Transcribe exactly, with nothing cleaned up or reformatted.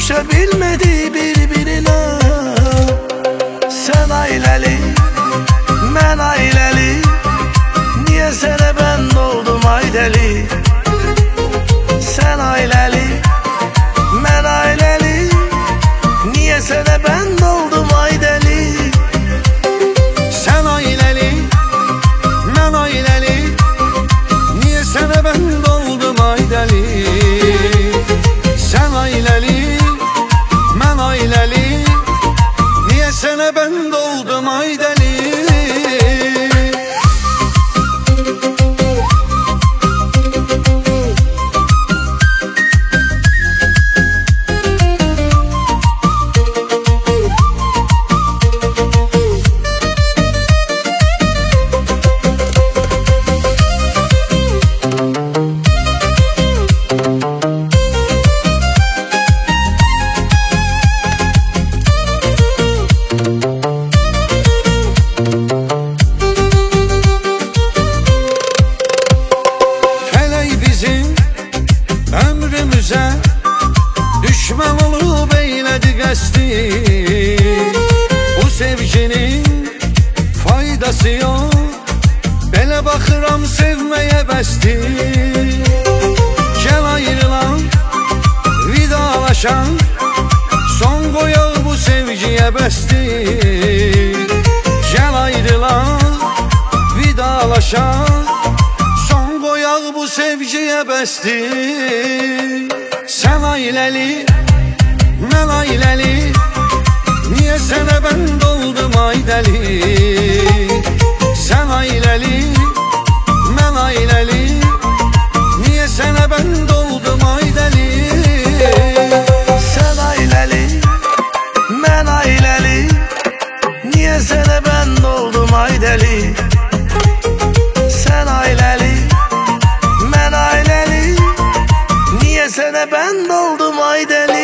düşe bilmedi birbirine. Sen aileli, ben aileli, niye sana ben doğdum ay deli. Sen aileli, ben aileli, niye sana ben doğdum ay deli. Sen aileli, ben aileli, niye sana ben doğdum ay deli. Sen aileli, ben aileli, niye sana ben doğdum ay deli. Ömrümüze düşman olup eyledi qəsdi. Bu sevginin faydası yok, belə baxıram sevməyə bəsdir. Gəl ayrılan, vidalaşan, son qoyaq bu sevgiyə bəsdir. Gəl ayrılan, vidalaşan, bu sevgiye bəsdir. Sen aileli, ben aileli, niye sana ben doğdum ay deli. Sen aileli, ben aileli, niye sana ben doğdum ay deli. Sen aileli, ben aileli, niye sana ben doğdum ay deli. Sen aileli, ben aileli, niye sana ben doğdum ay deli.